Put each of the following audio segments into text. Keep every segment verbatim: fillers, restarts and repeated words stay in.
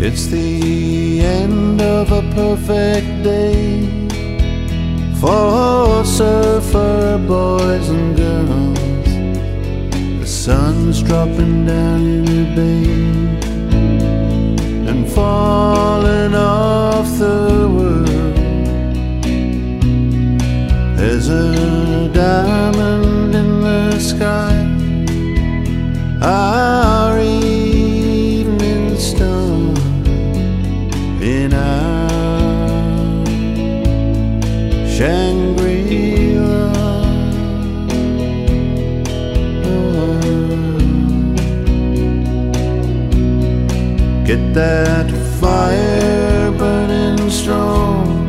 It's the end of a perfect day for surfer boys and girls. The sun's dropping down in the bay and falling off the world. There's a diamond in the sky, our evening star, in our Shangri-La. Get that fire burning strong,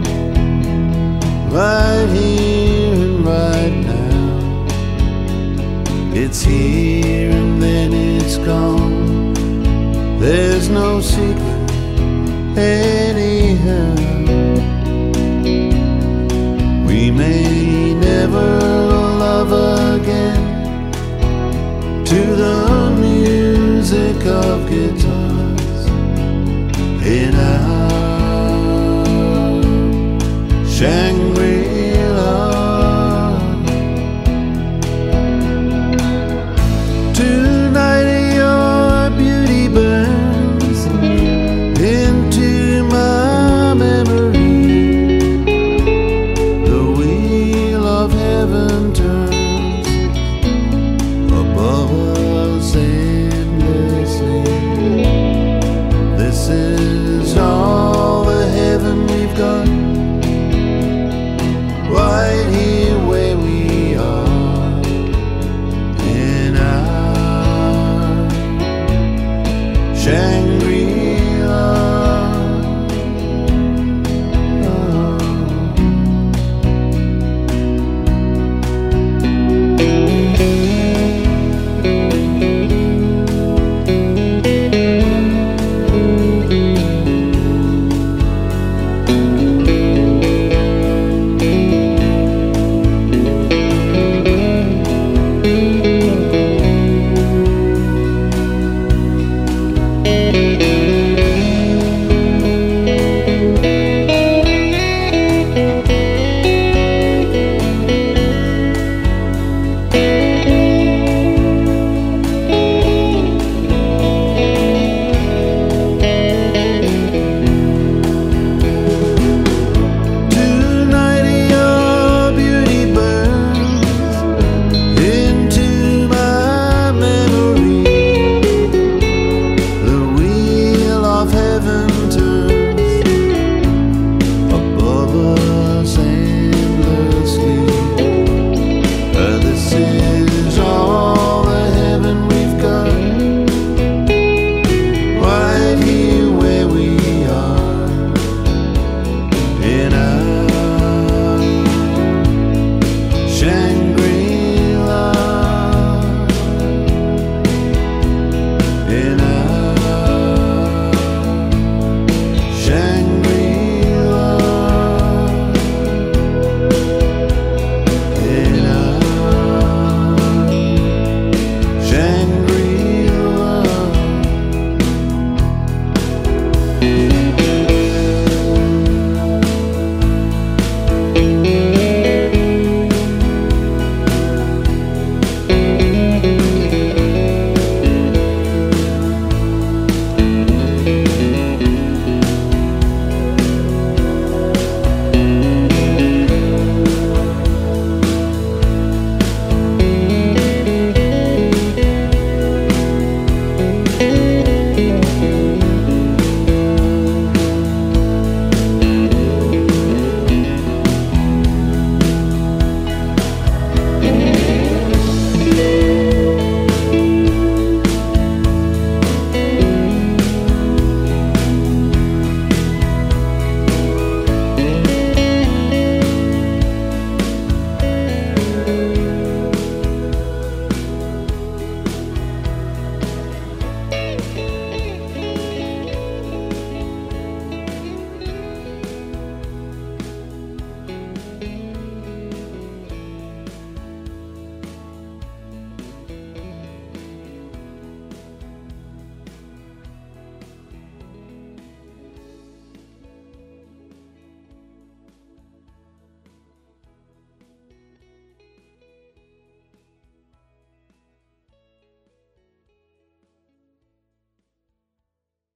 right here and right now. It's here and then it's gone. There's no secret anyhow. We may never love again to the music of guitars in our Shangri-La.